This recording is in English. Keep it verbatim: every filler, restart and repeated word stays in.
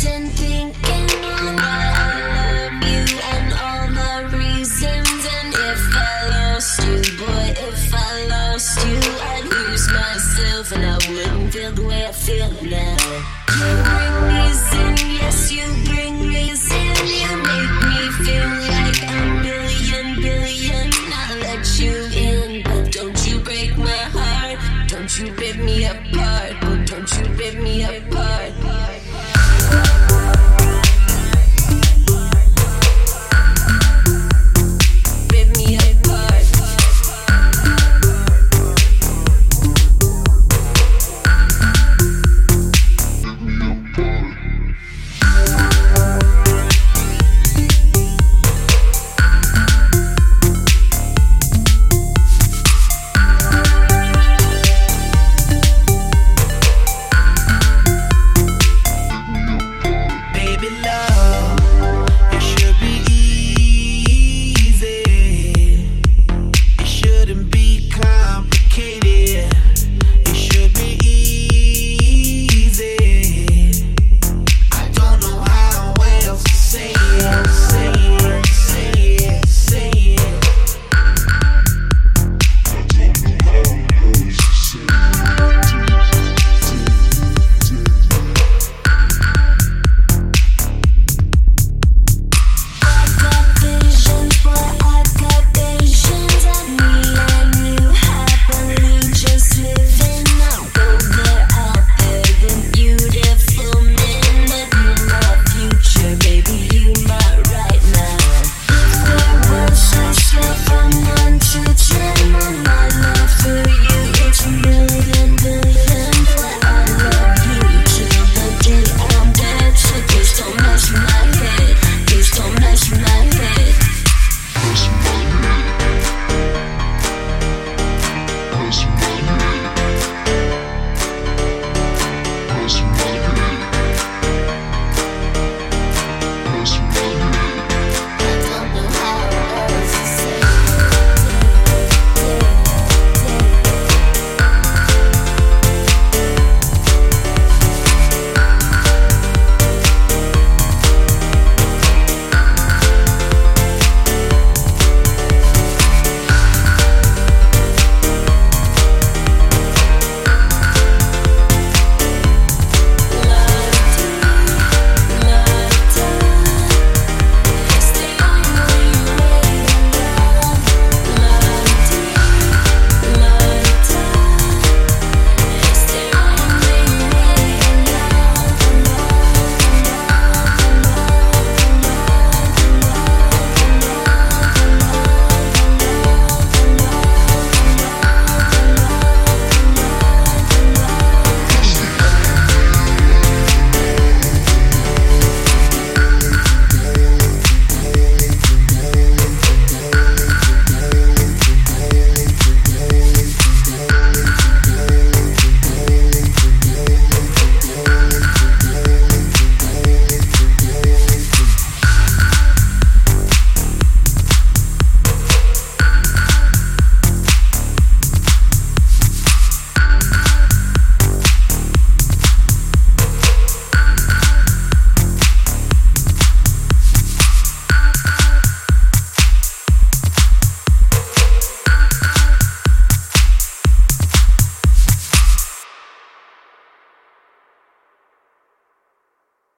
and thinking on I love you and all the reasons. And if I lost you, boy, if I lost you, I'd lose myself and I wouldn't feel the way I feel now. You bring me in, yes, you bring me in. You make me feel like a billion, billion. I let you in, but don't you break my heart. Don't you rip me apart, oh, don't you rip me apart.